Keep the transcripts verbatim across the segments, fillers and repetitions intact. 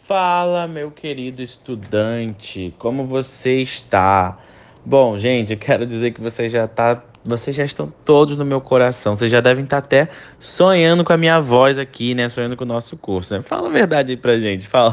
Fala, meu querido estudante, como você está? Bom, gente, eu quero dizer que você já tá, vocês já estão todos no meu coração. Vocês já devem estar até sonhando com a minha voz aqui, né? Sonhando com o nosso curso, né? Fala a verdade aí pra gente, fala.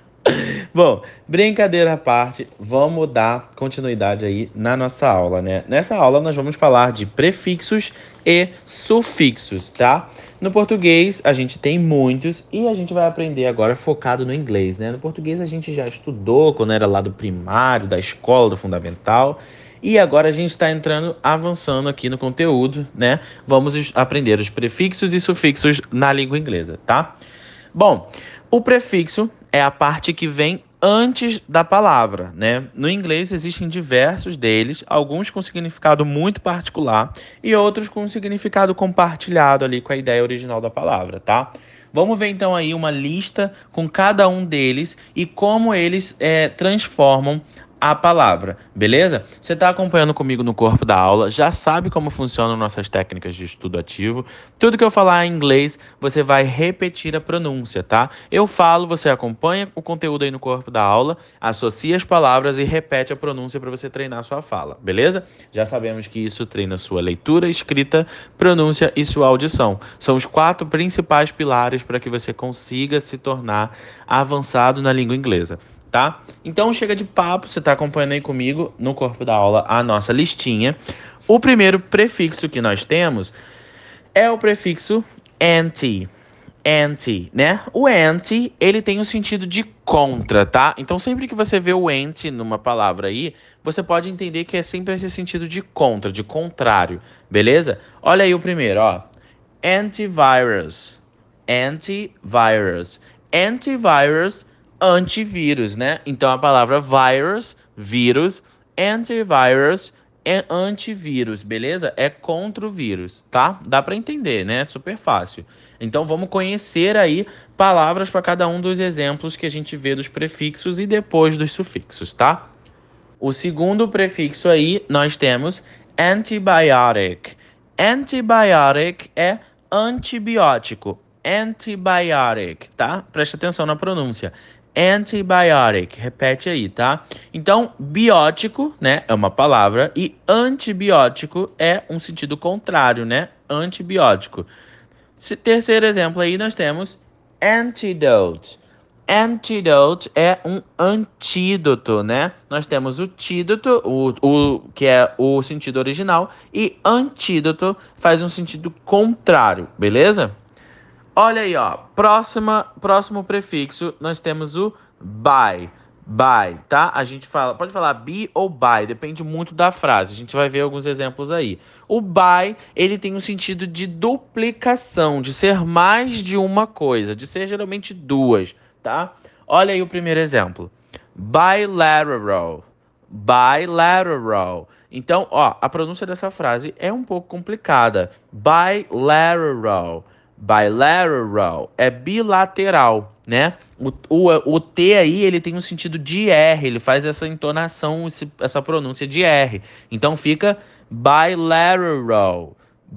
Bom, brincadeira à parte, vamos dar continuidade aí na nossa aula, né? Nessa aula nós vamos falar de prefixos e sufixos, tá? No português a gente tem muitos e a gente vai aprender agora focado no inglês, né? No português a gente já estudou quando era lá do primário, da escola, do fundamental. E agora a gente está entrando, avançando aqui no conteúdo, né? Vamos aprender os prefixos e sufixos na língua inglesa, tá? Bom, o prefixo é a parte que vem antes da palavra, né? No inglês existem diversos deles, alguns com significado muito particular e outros com significado compartilhado ali com a ideia original da palavra, tá? Vamos ver então aí uma lista com cada um deles e como eles é, transformam a palavra, beleza? Você está acompanhando comigo no corpo da aula, já sabe como funcionam nossas técnicas de estudo ativo. Tudo que eu falar em inglês, você vai repetir a pronúncia, tá? Eu falo, você acompanha o conteúdo aí no corpo da aula, associa as palavras e repete a pronúncia para você treinar a sua fala, beleza? Já sabemos que isso treina sua leitura, escrita, pronúncia e sua audição. São os quatro principais pilares para que você consiga se tornar avançado na língua inglesa. Tá? Então chega de papo, você está acompanhando aí comigo no corpo da aula a nossa listinha. O primeiro prefixo que nós temos é o prefixo anti. Anti, né? O anti, ele tem o sentido de contra, tá? Então sempre que você vê o anti numa palavra aí, você pode entender que é sempre esse sentido de contra, de contrário, beleza? Olha aí o primeiro, ó. Antivirus. Antivirus. Antivirus, antivírus, né? Então a palavra virus, vírus, antivirus é antivírus, beleza? É contra o vírus, tá? Dá para entender, né? Super fácil. Então vamos conhecer aí palavras para cada um dos exemplos que a gente vê dos prefixos e depois dos sufixos, tá? O segundo prefixo aí nós temos antibiotic. Antibiotic é antibiótico. Antibiotic, tá? Preste atenção na pronúncia. Antibiotic, repete aí, tá? Então, biótico, né, é uma palavra e antibiótico é um sentido contrário, né? Antibiótico. Terceiro exemplo aí nós temos antidote. Antidote é um antídoto, né? Nós temos o tídoto, o, o, que é o sentido original, e antídoto faz um sentido contrário, beleza? Olha aí, ó. Próxima, próximo prefixo, nós temos o by. By, tá? A gente fala, pode falar be ou by, depende muito da frase. A gente vai ver alguns exemplos aí. O by, ele tem um sentido de duplicação, de ser mais de uma coisa, de ser geralmente duas, tá? Olha aí o primeiro exemplo. Bilateral. Bilateral. Então, ó, a pronúncia dessa frase é um pouco complicada. Bilateral. Bilateral é bilateral, né? O, o, o T aí, ele tem um sentido de R, ele faz essa entonação, esse, essa pronúncia de R. Então fica bilateral,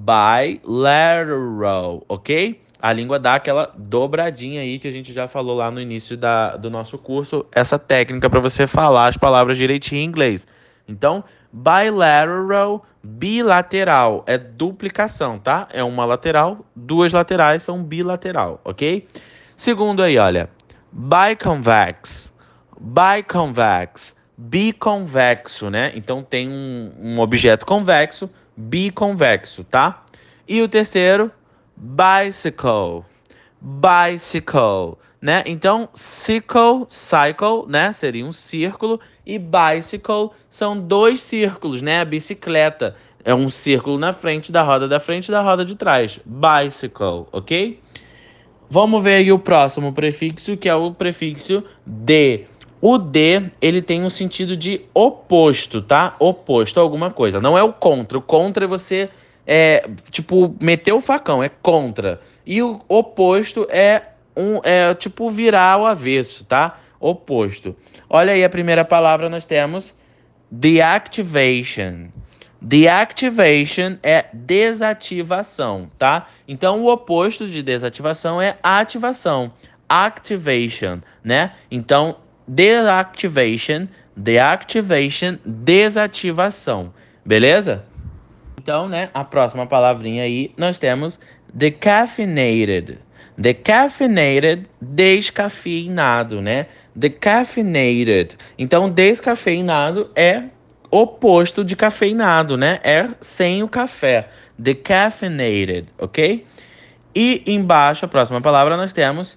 bilateral, ok? A língua dá aquela dobradinha aí que a gente já falou lá no início da, do nosso curso, essa técnica para você falar as palavras direitinho em inglês. Então, bilateral, bilateral, é duplicação, tá? É uma lateral, duas laterais são bilateral, ok? Segundo aí, olha, biconvex, biconvex, biconvexo, né? Então tem um, um objeto convexo, biconvexo, tá? E o terceiro, bicycle, bicycle, né? Então, cycle, cycle, né? Seria um círculo e bicycle são dois círculos, né? A bicicleta é um círculo na frente da roda da frente e da roda de trás. Bicycle, ok? Vamos ver aí o próximo prefixo, que é o prefixo de. O de, ele tem um sentido de oposto, tá? Oposto a alguma coisa. Não é o contra. O contra é você, é, tipo, meter o facão, é contra. E o oposto é, um, é tipo, virar ao avesso, tá? Oposto. Olha aí a primeira palavra, nós temos deactivation. Deactivation é desativação, tá? Então, o oposto de desativação é ativação. activation, né? Então, deactivation, deactivation, desativação, beleza? Então, né, a próxima palavrinha aí, nós temos decaffeinated. Decaffeinated, descafeinado, né? Decaffeinated. Então, descafeinado é oposto de cafeinado, né? É sem o café. Decaffeinated, ok? E embaixo, a próxima palavra, nós temos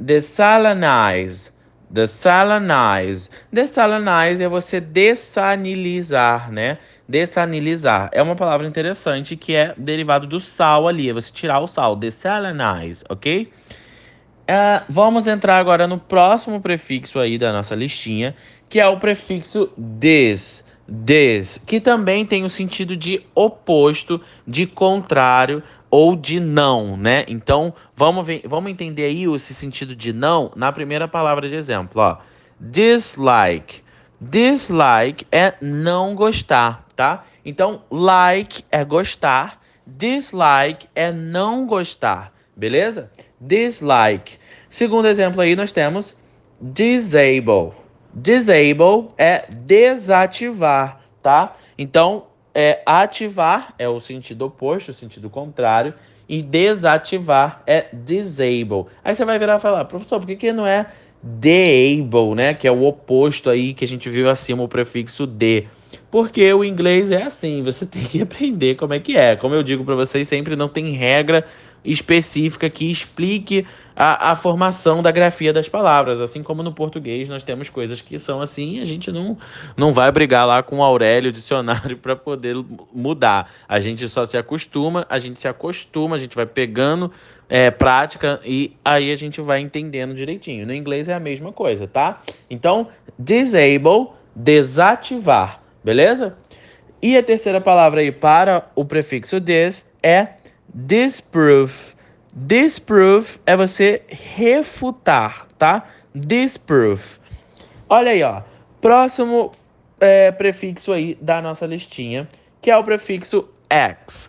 desalinize. Desalinize. Desalinize é você dessanilizar, né? Dessanilizar. É uma palavra interessante que é derivado do sal ali. É você tirar o sal. Desalinize, ok? Uh, vamos entrar agora no próximo prefixo aí da nossa listinha, que é o prefixo des. Des, que também tem o sentido de oposto, de contrário ou de não, né? Então, vamos ver, vamos entender aí esse sentido de não na primeira palavra de exemplo, ó. Dislike. Dislike é não gostar, tá? Então, like é gostar, dislike é não gostar, beleza? Dislike. Segundo exemplo aí, nós temos disable. Disable é desativar, tá? Então, é ativar é o sentido oposto, o sentido contrário, e desativar é disable. Aí você vai virar e falar, professor, por que, que não é deable, né? Que é o oposto aí que a gente viu acima, o prefixo de. Porque o inglês é assim, você tem que aprender como é que é. Como eu digo para vocês sempre, não tem regra específica que explique a, a formação da grafia das palavras. Assim como no português nós temos coisas que são assim e a gente não, não vai brigar lá com o Aurélio Dicionário para poder mudar. A gente só se acostuma, a gente se acostuma, a gente vai pegando é, prática e aí a gente vai entendendo direitinho. No inglês é a mesma coisa, tá? Então, disable, desativar, beleza? E a terceira palavra aí para o prefixo des é disprove. Disprove é você refutar, tá? Disprove. Olha aí, ó. Próximo é, prefixo aí da nossa listinha, que é o prefixo ex.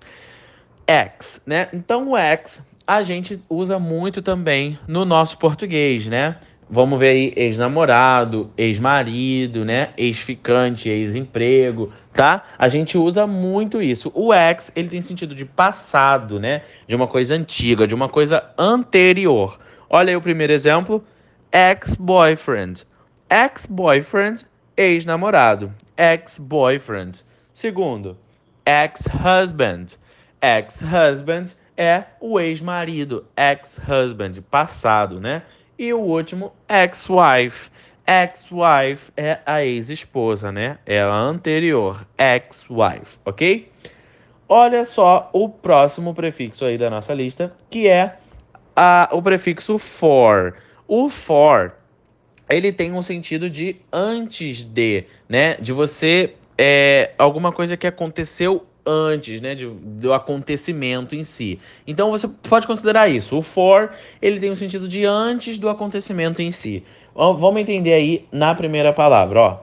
Ex, né? Então o ex a gente usa muito também no nosso português, né? Vamos ver aí ex-namorado, ex-marido, né? Ex-ficante, ex-emprego, tá? A gente usa muito isso. O ex, ele tem sentido de passado, né? De uma coisa antiga, de uma coisa anterior. Olha aí o primeiro exemplo, ex-boyfriend. Ex-boyfriend, ex-namorado. Ex-boyfriend. Segundo, ex-husband. Ex-husband é o ex-marido, ex-husband, passado, né? E o último, ex-wife. Ex-wife é a ex-esposa, né? É a anterior, ex-wife, ok? Olha só o próximo prefixo aí da nossa lista, que é a, o prefixo for. O for, ele tem um sentido de antes de, né? De você, é, alguma coisa que aconteceu antes, né, de, do acontecimento em si. Então você pode considerar isso. O for, ele tem o sentido de antes do acontecimento em si. Vamos entender aí na primeira palavra, ó.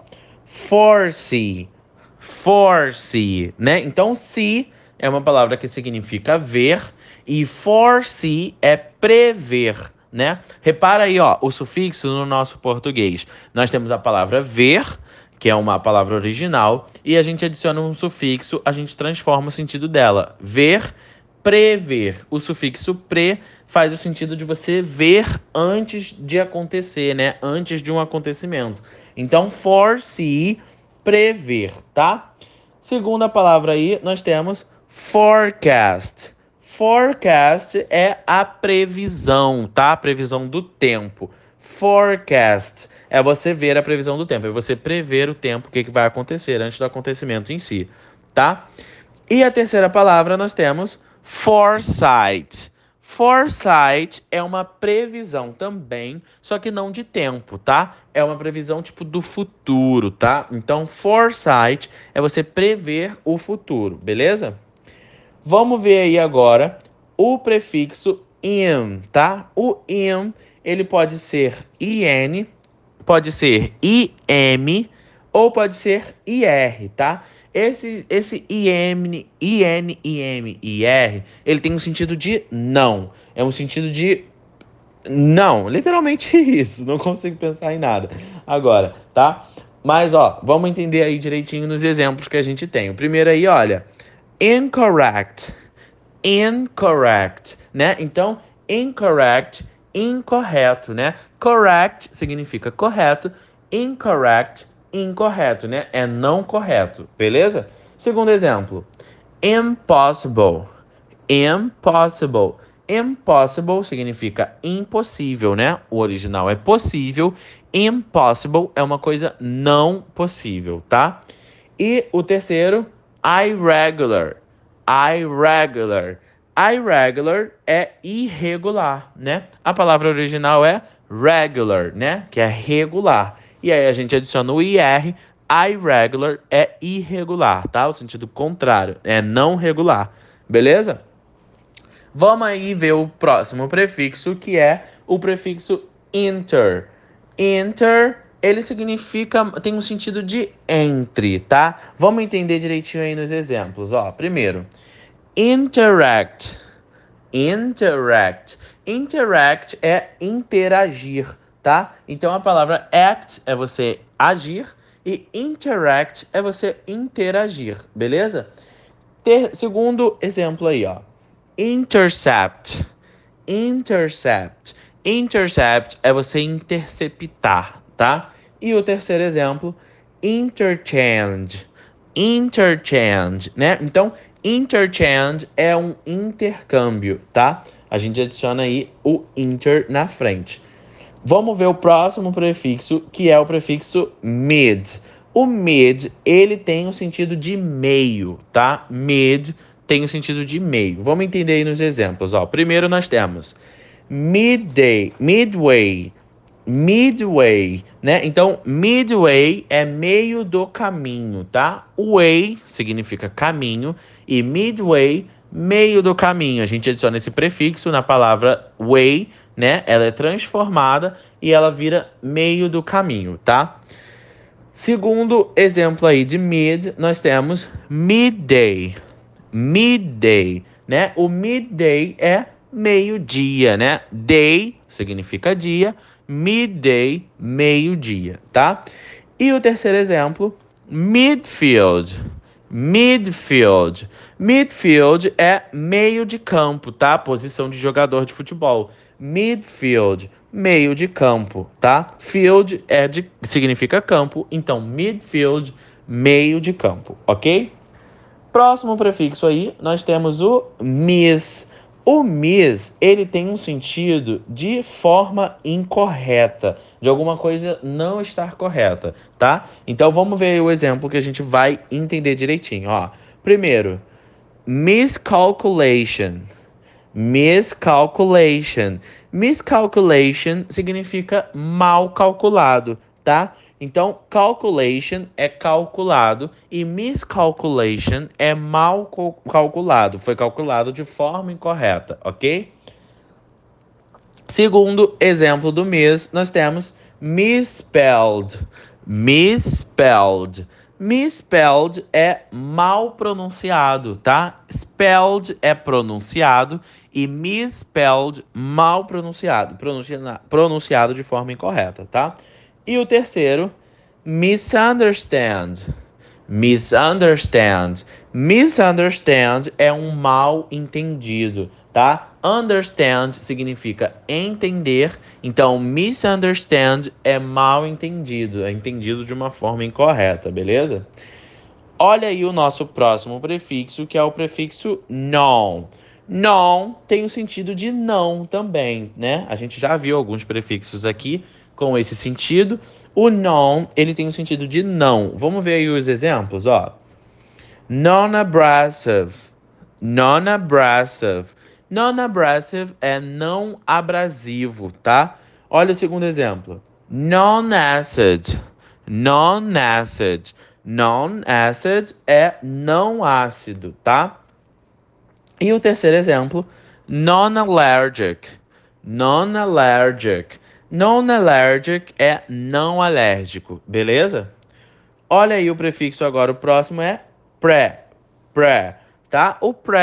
Foresee. Foresee, né? Então, see é uma palavra que significa ver e foresee é prever, né? Repara aí, ó, o sufixo no nosso português. Nós temos a palavra ver, que é uma palavra original, e a gente adiciona um sufixo, a gente transforma o sentido dela. Ver, prever. O sufixo pre faz o sentido de você ver antes de acontecer, né? Antes de um acontecimento. Então, foresee, prever, tá? Segunda palavra aí, nós temos forecast. Forecast é a previsão, tá? A previsão do tempo. Forecast é você ver a previsão do tempo, é você prever o tempo, o que, que vai acontecer antes do acontecimento em si, tá? E a terceira palavra nós temos foresight. Foresight é uma previsão também, só que não de tempo, tá? É uma previsão tipo do futuro, tá? Então, foresight é você prever o futuro, beleza? Vamos ver aí agora o prefixo in, tá? O in, ele pode ser in, pode ser im ou pode ser ir, tá? Esse, esse im, in, im, ir, ele tem um sentido de não. É um sentido de Não, literalmente isso. Não consigo pensar em nada agora, tá? Mas, ó, vamos entender aí direitinho nos exemplos que a gente tem. O primeiro aí, olha, incorrect, incorrect, né? Então, incorrect, incorreto, né? Correct significa correto, incorrect, incorreto, né? É não correto, beleza? Segundo exemplo, impossible, impossible. Impossible significa impossível, né? O original é possível. Impossible é uma coisa não possível, tá? E o terceiro, irregular. Irregular. Irregular é irregular, né? A palavra original é regular, né? Que é regular. E aí a gente adiciona o ir. Irregular é irregular, tá? O sentido contrário, é não regular. Beleza? Vamos aí ver o próximo prefixo, que é o prefixo inter. Inter, ele significa, tem um sentido de entre, tá? Vamos entender direitinho aí nos exemplos, ó. Primeiro, interact. Interact. Interact é interagir, tá? Então a palavra act é você agir e interact é você interagir, beleza? Ter, segundo exemplo aí, ó. Intercept. Intercept. Intercept é você interceptar, tá? E o terceiro exemplo, interchange. Interchange, né? Então, interchange é um intercâmbio, tá? A gente adiciona aí o inter na frente. Vamos ver o próximo prefixo, que é o prefixo mid. O mid, ele tem o sentido de meio, tá? Mid tem o sentido de meio. Vamos entender aí nos exemplos, ó. Primeiro nós temos midday, midway, midway, né? Então, midway é meio do caminho, tá? Way significa caminho e midway, meio do caminho. A gente adiciona esse prefixo na palavra way, né? Ela é transformada e ela vira meio do caminho, tá? Segundo exemplo aí de mid, nós temos midday. Midday, né? O midday é meio-dia, né? Day significa dia, midday, meio-dia, tá? E o terceiro exemplo, midfield. Midfield. Midfield é meio de campo, tá? Posição de jogador de futebol. Midfield, meio de campo, tá? Field é de, significa campo, então midfield, meio de campo, ok? Próximo prefixo aí, nós temos o mis. O mis, ele tem um sentido de forma incorreta, de alguma coisa não estar correta, tá? Então vamos ver aí o exemplo que a gente vai entender direitinho, ó. Primeiro, miscalculation. Miscalculation. Miscalculation significa mal calculado, tá? Então, calculation é calculado e miscalculation é mal calculado. Foi calculado de forma incorreta, ok? Segundo exemplo do mis, nós temos misspelled. Misspelled. Misspelled é mal pronunciado, tá? Spelled é pronunciado e misspelled mal pronunciado, pronuncia, pronunciado de forma incorreta, tá? E o terceiro, misunderstand. Misunderstand. Misunderstand é um mal entendido, tá? Understand significa entender, então misunderstand é mal entendido, é entendido de uma forma incorreta, beleza? Olha aí o nosso próximo prefixo, que é o prefixo non. Non tem o sentido de não também, né? A gente já viu alguns prefixos aqui com esse sentido. O non, ele tem o sentido de não. Vamos ver aí os exemplos, ó. Non-abrasive. Non-abrasive. Non-abrasive é não abrasivo, tá? Olha o segundo exemplo. Non-acid. Non-acid. Non-acid é não ácido, tá? E o terceiro exemplo, non-allergic. Non-allergic. Non-allergic é não alérgico, beleza? Olha aí o prefixo agora, o próximo é pré. Pré, tá? O pré,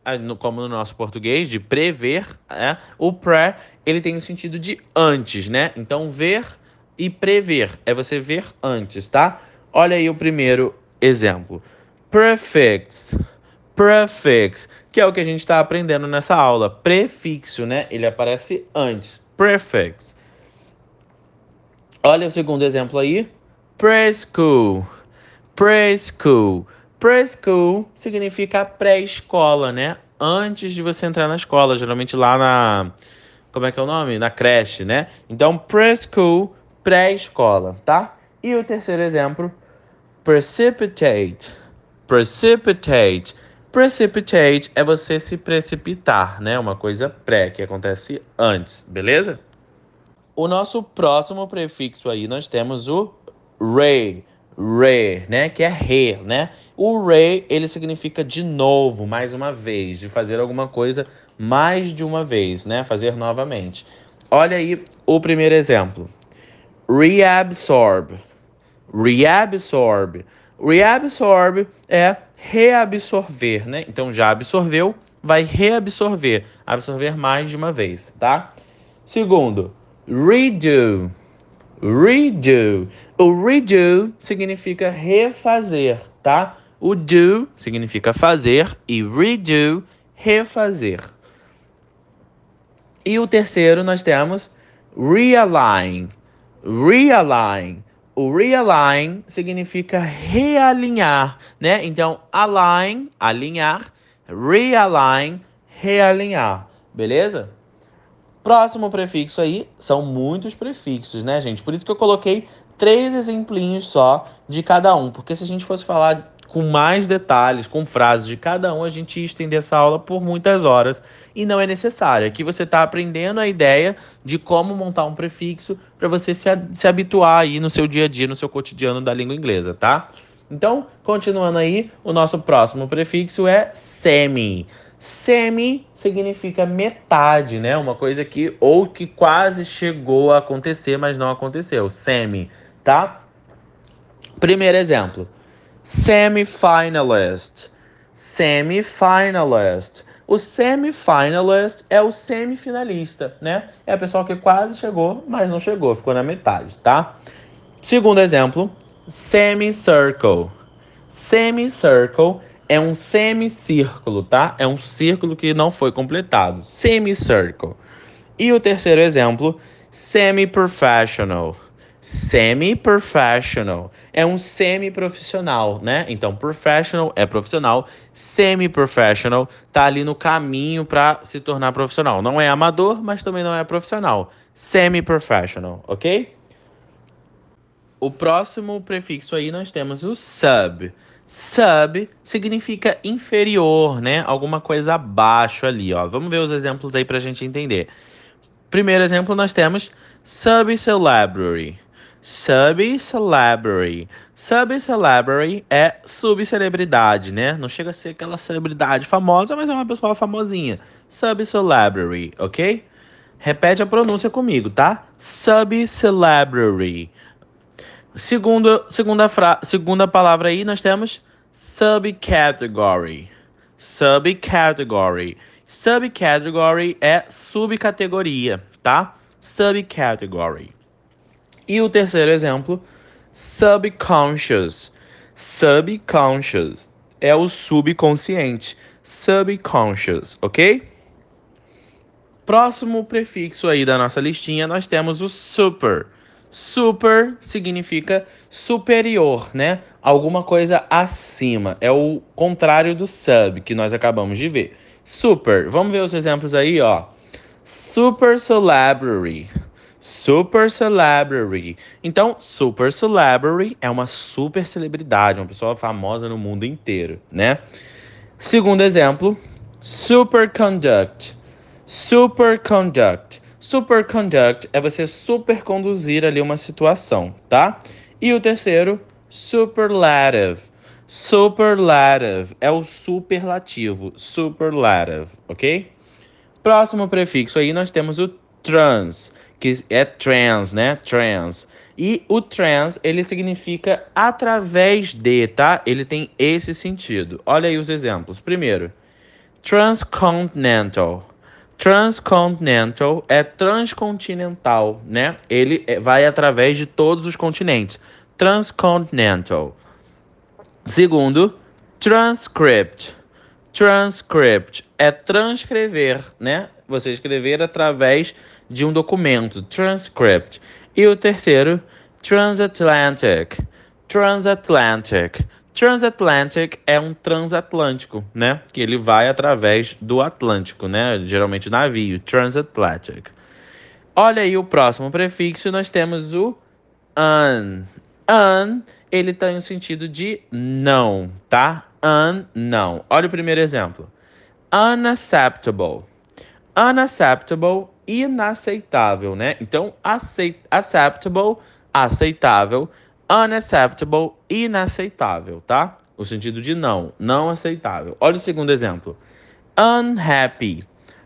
como no nosso português, de prever, é, o pre, ele tem o sentido de antes, né? Então, ver e prever é você ver antes, tá? Olha aí o primeiro exemplo. Prefix. Prefix, que é o que a gente está aprendendo nessa aula. Prefixo, né? Ele aparece antes. Prefix. Olha o segundo exemplo aí. Preschool. Preschool. Preschool significa pré-escola, né? Antes de você entrar na escola, geralmente lá na... Como é que é o nome? Na creche, né? Então, preschool, pré-escola, tá? E o terceiro exemplo, precipitate. Precipitate. Precipitate é você se precipitar, né? Uma coisa pré, que acontece antes, beleza? O nosso próximo prefixo aí, nós temos o re, re, né? Que é re, né? O re, ele significa de novo, mais uma vez, de fazer alguma coisa mais de uma vez, né? Fazer novamente. Olha aí o primeiro exemplo. Reabsorb. Reabsorb. Reabsorb é reabsorver, né? Então já absorveu, vai reabsorver, absorver mais de uma vez, tá? Segundo, redo. Redo. O redo significa refazer, tá? O do significa fazer e redo, refazer. E o terceiro nós temos realign. Realign. O realign significa realinhar, né? Então, align, alinhar, realign, realinhar, beleza? Próximo prefixo aí, são muitos prefixos, né, gente? Por isso que eu coloquei três exemplinhos só de cada um, porque se a gente fosse falar com mais detalhes, com frases de cada um, a gente ia estender essa aula por muitas horas e não é necessário. Aqui você está aprendendo a ideia de como montar um prefixo para você se, se habituar aí no seu dia a dia, no seu cotidiano da língua inglesa, tá? Então, continuando aí, o nosso próximo prefixo é semi. Semi significa metade, né? Uma coisa que ou que quase chegou a acontecer, mas não aconteceu. Semi, tá? Primeiro exemplo. Semi-finalist. Semi-finalist. O semi-finalist é o semifinalista, né? É a pessoa que quase chegou, mas não chegou, ficou na metade, tá? Segundo exemplo, semicircle. Semicircle é um semicírculo, tá? É um círculo que não foi completado. Semicircle. E o terceiro exemplo, semi-professional. Semi-professional é um semi-profissional, né? Então, professional é profissional, semi-professional tá ali no caminho para se tornar profissional. Não é amador, mas também não é profissional. Semi-professional, ok? O próximo prefixo aí nós temos o sub. Sub significa inferior, né? Alguma coisa abaixo ali, ó. Vamos ver os exemplos aí pra gente entender. Primeiro exemplo nós temos sub-celebrity. Sub-celebrity. Sub-celebrity é subcelebridade, né? Não chega a ser aquela celebridade famosa, mas é uma pessoa famosinha. Sub-celebrity, ok? Repete a pronúncia comigo, tá? Sub-celebrity. Segundo, segunda, fra, segunda palavra aí, nós temos subcategory. Subcategory. Subcategory é subcategoria, tá? Subcategory. E o terceiro exemplo, subconscious. Subconscious é o subconsciente. Subconscious, ok? Próximo prefixo aí da nossa listinha, nós temos o super. Super significa superior, né? Alguma coisa acima. É o contrário do sub, que nós acabamos de ver. Super. Vamos ver os exemplos aí, ó. Super celebrity. Super celebrity. Então, super celebrity é uma super celebridade, uma pessoa famosa no mundo inteiro, né? Segundo exemplo, superconduct. Superconduct. Superconduct é você superconduzir ali uma situação, tá? E o terceiro, superlative. Superlative é o superlativo. Superlative, ok? Próximo prefixo aí nós temos o trans, que é trans, né? Trans. E o trans, ele significa através de, tá? Ele tem esse sentido. Olha aí os exemplos. Primeiro, Transcontinental. Transcontinental é transcontinental, né? Ele é- vai através de todos os continentes. Transcontinental. Segundo, transcript. Transcript é transcrever, né? Você escrever através de um documento. Transcript. E o terceiro, transatlantic. Transatlantic. Transatlantic é um transatlântico, né? Que ele vai através do Atlântico, né? Geralmente navio. Transatlantic. Olha aí o próximo prefixo, nós temos o un. Un, ele tem o sentido de não, tá? Un, não. Olha o primeiro exemplo. Unacceptable. Unacceptable, inaceitável, né? Então, aceit acceptable, aceitável. Unacceptable, inaceitável, tá? O sentido de não, não aceitável. Olha o segundo exemplo. Unhappy.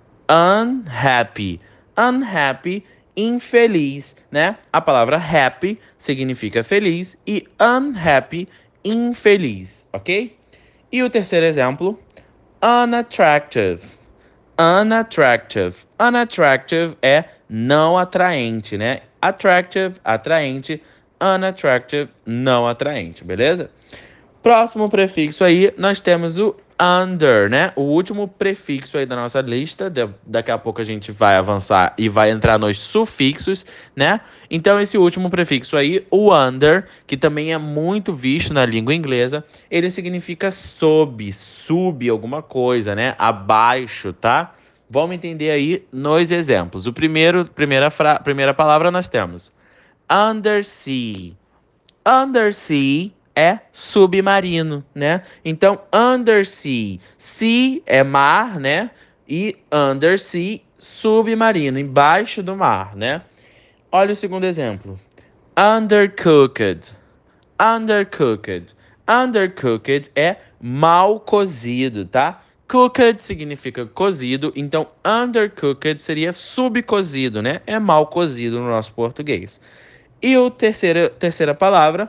Unhappy. Unhappy, infeliz, né? A palavra happy significa feliz e unhappy, infeliz, ok? E o terceiro exemplo, unattractive. Unattractive. Unattractive é não atraente, né? Attractive, atraente. Unattractive, não atraente, beleza? Próximo prefixo aí, nós temos o under, né? O último prefixo aí da nossa lista. De, daqui a pouco a gente vai avançar e vai entrar nos sufixos, né? Então, esse último prefixo aí, o under, que também é muito visto na língua inglesa, ele significa sob, sub alguma coisa, né? Abaixo, tá? Vamos entender aí nos exemplos. O primeiro, primeira, fra, primeira palavra nós temos undersea. Undersea é submarino, né? Então, undersea, sea é mar, né? E undersea, submarino, embaixo do mar, né? Olha o segundo exemplo. Undercooked. Undercooked. Undercooked é mal cozido, tá? Cooked significa cozido, então undercooked seria subcozido, né? É mal cozido no nosso português. E a terceira, terceira palavra,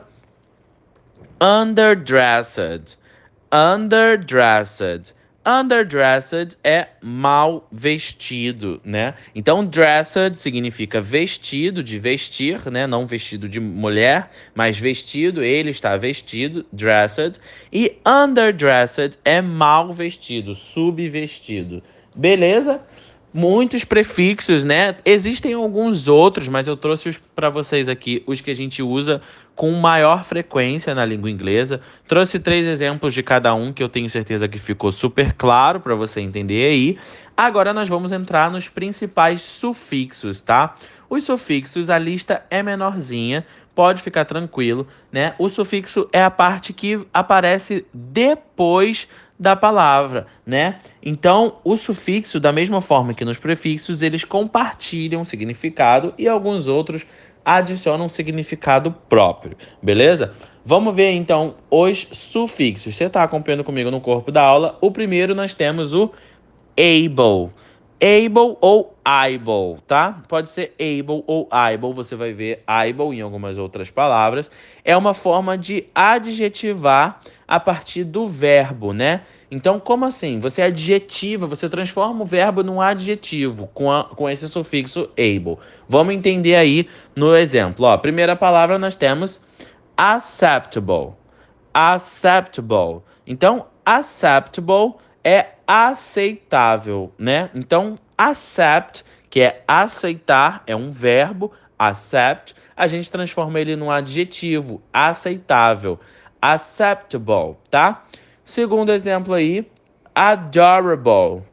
underdressed. Underdressed. Underdressed é mal vestido, né? Então, dressed significa vestido, de vestir, né? Não vestido de mulher, mas vestido, ele está vestido, dressed. E underdressed é mal vestido, subvestido. Beleza? Muitos prefixos, né? Existem alguns outros, mas eu trouxe para vocês aqui os que a gente usa com maior frequência na língua inglesa. Trouxe três exemplos de cada um que eu tenho certeza que ficou super claro para você entender aí. Agora nós vamos entrar nos principais sufixos, tá? Os sufixos, a lista é menorzinha, pode ficar tranquilo, né? O sufixo é a parte que aparece depois da palavra, né? Então, o sufixo, da mesma forma que nos prefixos, eles compartilham significado e alguns outros adicionam um significado próprio, beleza? Vamos ver então os sufixos. Você está acompanhando comigo no corpo da aula? O primeiro nós temos o able. Able ou able, tá? Pode ser able ou able, você vai ver able em algumas outras palavras. É uma forma de adjetivar a partir do verbo, né? Então, como assim? Você adjetiva, você transforma o verbo num adjetivo com, a, com esse sufixo able. Vamos entender aí no exemplo. Ó, primeira palavra nós temos acceptable. Acceptable. Então, acceptable é aceitável, né? Então, accept, que é aceitar, é um verbo, accept, a gente transforma ele num adjetivo, aceitável, acceptable, tá? Segundo exemplo aí, adorable,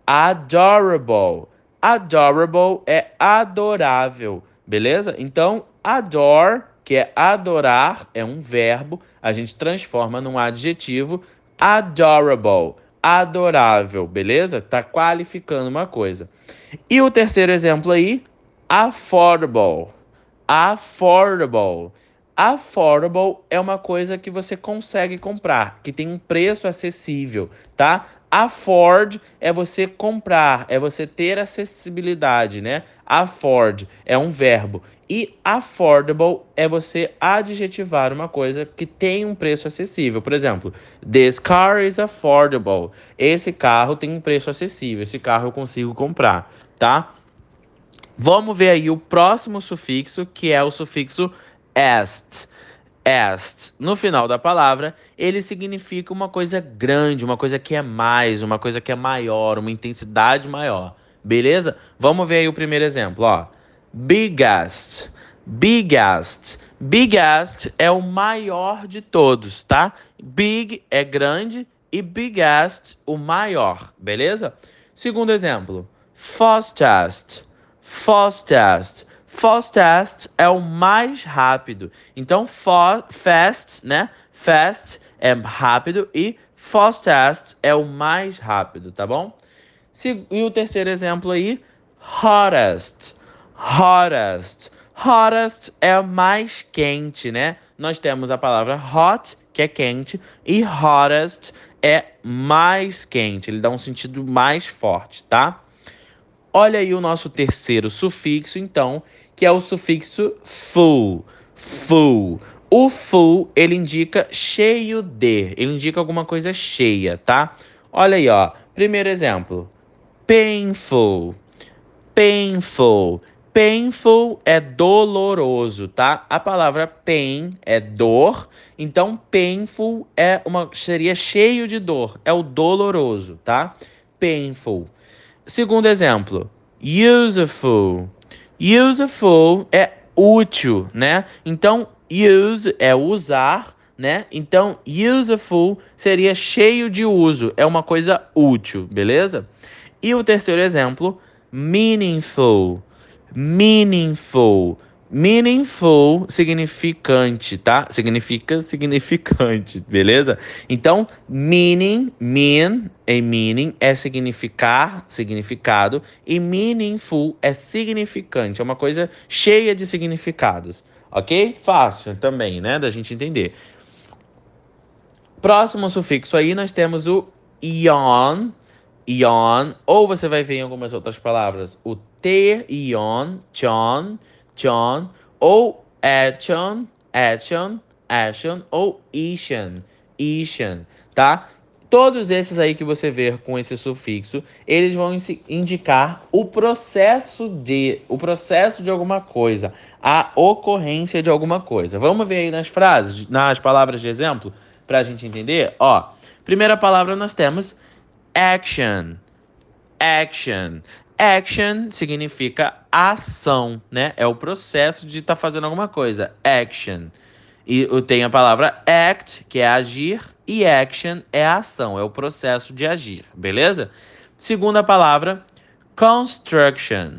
adorable, adorable é adorável, beleza? Então, adore, que é adorar, é um verbo, a gente transforma num adjetivo, adorable, adorável, beleza? Tá qualificando uma coisa. E o terceiro exemplo aí, affordable. Affordable. Affordable é uma coisa que você consegue comprar, que tem um preço acessível, tá? Afford é você comprar, é você ter acessibilidade, né? Afford é um verbo. E affordable é você adjetivar uma coisa que tem um preço acessível. Por exemplo, this car is affordable. Esse carro tem um preço acessível. Esse carro eu consigo comprar, tá? Vamos ver aí o próximo sufixo, que é o sufixo est. Est, no final da palavra, ele significa uma coisa grande, uma coisa que é mais, uma coisa que é maior, uma intensidade maior. Beleza? Vamos ver aí o primeiro exemplo, ó. Biggest. Biggest. Biggest é o maior de todos, tá? Big é grande e biggest, o maior, beleza? Segundo exemplo, fastest. Fastest. Fastest é o mais rápido. Então, fa fast, né? Fast é rápido e fastest é o mais rápido, tá bom? Se, e o terceiro exemplo aí, hottest. Hottest. Hottest é o mais quente, né? Nós temos a palavra hot, que é quente, e hottest é mais quente. Ele dá um sentido mais forte, tá? Olha aí o nosso terceiro sufixo, então, que é o sufixo full. Full. O full, ele indica cheio de. Ele indica alguma coisa cheia, tá? Olha aí, ó. Primeiro exemplo. Painful. Painful. Painful é doloroso, tá? A palavra pain é dor. Então, painful é uma, seria cheio de dor. É o doloroso, tá? Painful. Segundo exemplo, useful. Useful é útil, né? Então, use é usar, né? Então, useful seria cheio de uso, é uma coisa útil, beleza? E o terceiro exemplo, meaningful. Meaningful. Meaningful, significante, tá? Significa significante, beleza? Então, meaning, mean, e meaning é significar, significado, e meaningful é significante, é uma coisa cheia de significados, ok? Fácil também, né, da gente entender. Próximo sufixo aí, nós temos o ion, ion, ou você vai ver em algumas outras palavras o T, ion, chon, chon, ou action, action, action, ou ishan, ishan, tá? Todos esses aí que você vê com esse sufixo, eles vão indicar o processo de, o processo de alguma coisa, a ocorrência de alguma coisa. Vamos ver aí nas frases, nas palavras de exemplo, para a gente entender? Ó, primeira palavra nós temos action. Action. Action significa ação, né? É o processo de estar tá fazendo alguma coisa. Action. E tem a palavra act, que é agir, e action é a ação, é o processo de agir, beleza? Segunda palavra, construction.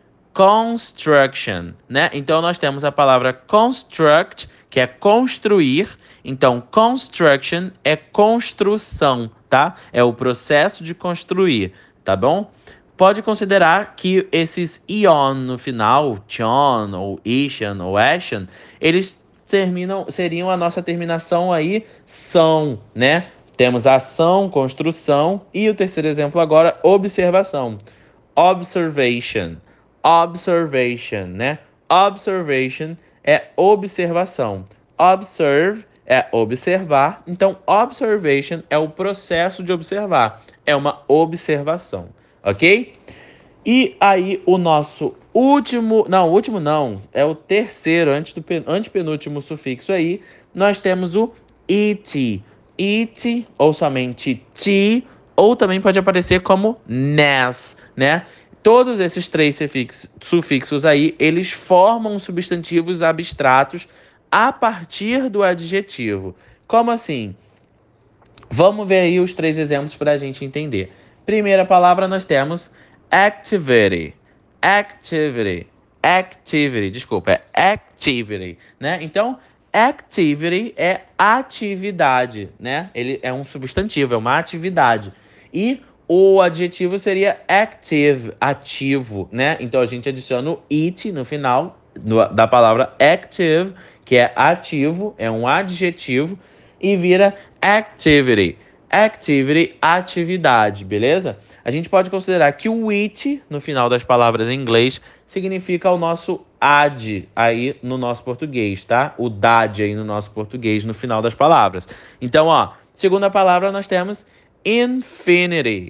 Construction, né? Então nós temos a palavra construct, que é construir. Então, construction é construção, tá? É o processo de construir, tá bom? Pode considerar que esses ion no final, chon, ou ishan, ou ashan, eles terminam, seriam a nossa terminação aí, são, né? Temos ação, construção, e o terceiro exemplo agora, observação. Observation. Observation, né? Observation é observação. Observe é observar. Então, observation é o processo de observar. É uma observação, ok? E aí, o nosso último... Não, o último não. É o terceiro, antes do antepenúltimo sufixo aí. Nós temos o it. It, ou somente t, ou também pode aparecer como nes, né? Todos esses três sufixos aí, eles formam substantivos abstratos a partir do adjetivo. Como assim? Vamos ver aí os três exemplos para a gente entender. Primeira palavra nós temos activity. Activity. Activity, desculpa, é activity, né? Então, activity é atividade, né? Ele é um substantivo, é uma atividade. E o adjetivo seria active, ativo, né? Então a gente adiciona o it no final no, da palavra active, que é ativo, é um adjetivo, e vira activity. activity, atividade, beleza? A gente pode considerar que o it, no final das palavras em inglês, significa o nosso ad aí no nosso português, tá? O dad aí no nosso português no final das palavras. Então, ó, segunda palavra nós temos infinity.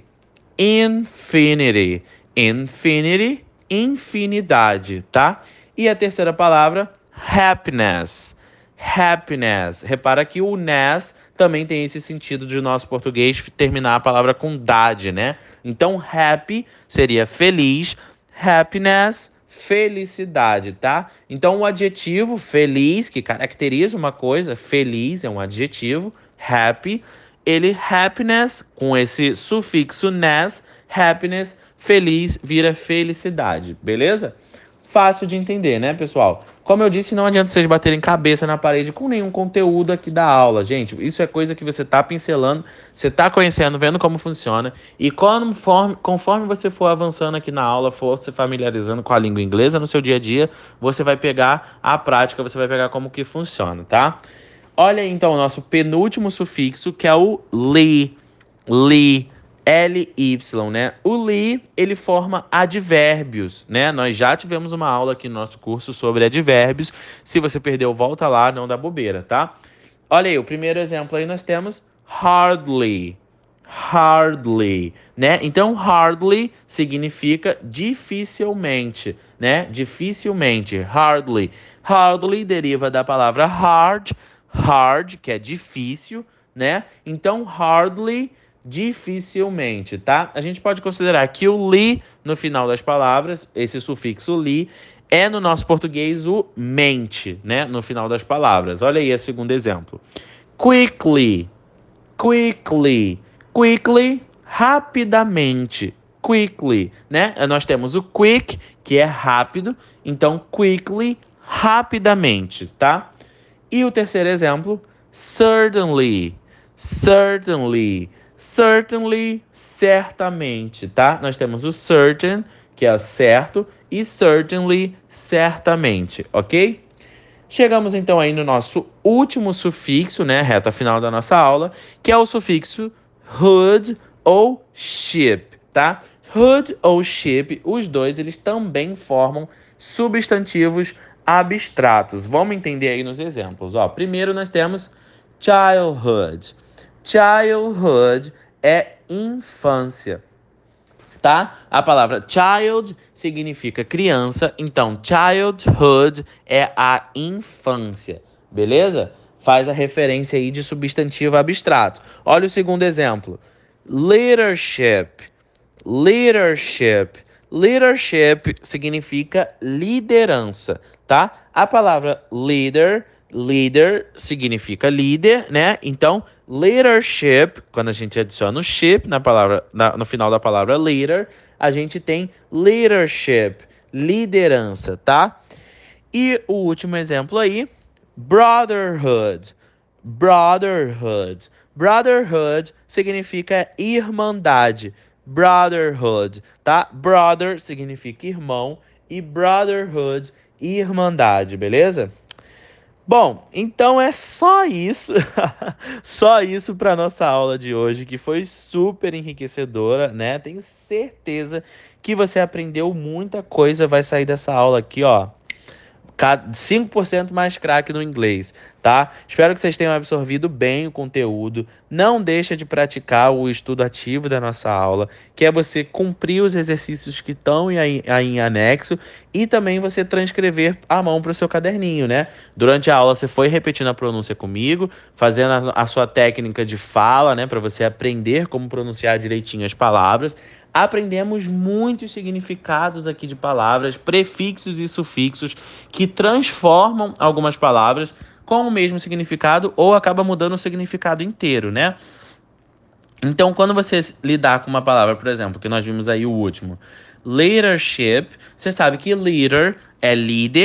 Infinity. Infinity, infinidade, tá? E a terceira palavra, happiness. Happiness. Repara que o ness também tem esse sentido de nosso português terminar a palavra com dade, né? Então, happy seria feliz, happiness, felicidade, tá? Então, o adjetivo feliz, que caracteriza uma coisa, feliz é um adjetivo, happy, ele happiness, com esse sufixo ness, happiness, feliz, vira felicidade, beleza? Fácil de entender, né, pessoal? Como eu disse, não adianta vocês baterem cabeça na parede com nenhum conteúdo aqui da aula, gente. Isso é coisa que você tá pincelando, você tá conhecendo, vendo como funciona. E conforme, conforme você for avançando aqui na aula, for se familiarizando com a língua inglesa no seu dia a dia, você vai pegar a prática, você vai pegar como que funciona, tá? Olha aí, então, o nosso penúltimo sufixo, que é o li. Li. L Y, né? O li, ele forma advérbios, né? Nós já tivemos uma aula aqui no nosso curso sobre advérbios. Se você perdeu, volta lá, não dá bobeira, tá? Olha aí, o primeiro exemplo aí nós temos hardly. Hardly, né? Então, hardly significa dificilmente, né? Dificilmente, hardly. Hardly deriva da palavra hard, hard, que é difícil, né? Então, hardly, dificilmente, tá? A gente pode considerar que o li no final das palavras, esse sufixo li, é no nosso português o mente, né? No final das palavras. Olha aí o segundo exemplo. Quickly, quickly, quickly, rapidamente, quickly, né? Nós temos o quick, que é rápido, então quickly, rapidamente, tá? E o terceiro exemplo, certainly, certainly, certainly, certamente, tá? Nós temos o certain, que é certo, e certainly, certamente, ok? Chegamos então aí no nosso último sufixo, né, reta final da nossa aula, que é o sufixo hood ou ship, tá? Hood ou ship, os dois, eles também formam substantivos abstratos. Vamos entender aí nos exemplos. Ó, primeiro nós temos childhood. Childhood é infância, tá? A palavra child significa criança, então childhood é a infância, beleza? Faz a referência aí de substantivo abstrato. Olha o segundo exemplo. Leadership. Leadership. Leadership significa liderança, tá? A palavra leader, leader significa líder, né? Então, leadership, quando a gente adiciona o ship na palavra, na, no final da palavra leader, a gente tem leadership, liderança, tá? E o último exemplo aí, brotherhood. Brotherhood. Brotherhood significa irmandade. Brotherhood, tá? Brother significa irmão e brotherhood, irmandade, beleza? Bom, então é só isso, só isso para nossa aula de hoje, que foi super enriquecedora, né? Tenho certeza que você aprendeu muita coisa, vai sair dessa aula aqui, ó, cinco por cento mais craque no inglês, tá? Espero que vocês tenham absorvido bem o conteúdo. Não deixa de praticar o estudo ativo da nossa aula, que é você cumprir os exercícios que estão aí, aí em anexo e também você transcrever à mão para o seu caderninho, né? Durante a aula você foi repetindo a pronúncia comigo, fazendo a, a sua técnica de fala, né? Para você aprender como pronunciar direitinho as palavras. Aprendemos muitos significados aqui de palavras, prefixos e sufixos que transformam algumas palavras com o mesmo significado ou acaba mudando o significado inteiro, né? Então, quando você lidar com uma palavra, por exemplo, que nós vimos aí o último, leadership, você sabe que leader é líder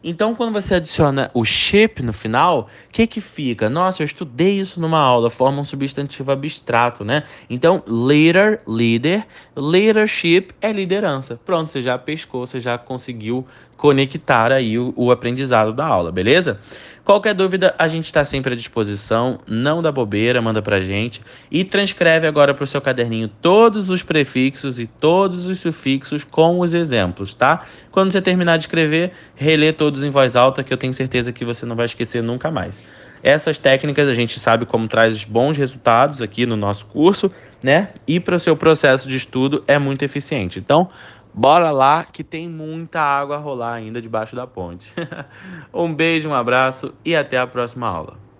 Então, quando você adiciona o ship no final, o que que fica? Nossa, eu estudei isso numa aula, forma um substantivo abstrato, né? Então, leader, líder, leadership é liderança. Pronto, você já pescou, você já conseguiu conectar aí o, o aprendizado da aula, beleza? Qualquer dúvida, a gente está sempre à disposição. Não dá bobeira, manda pra gente. E transcreve agora para o seu caderninho todos os prefixos e todos os sufixos com os exemplos, tá? Quando você terminar de escrever, relê todos em voz alta, que eu tenho certeza que você não vai esquecer nunca mais. Essas técnicas a gente sabe como traz bons resultados aqui no nosso curso, né? E para o seu processo de estudo é muito eficiente. Então, bora lá que tem muita água a rolar ainda debaixo da ponte. Um beijo, um abraço e até a próxima aula.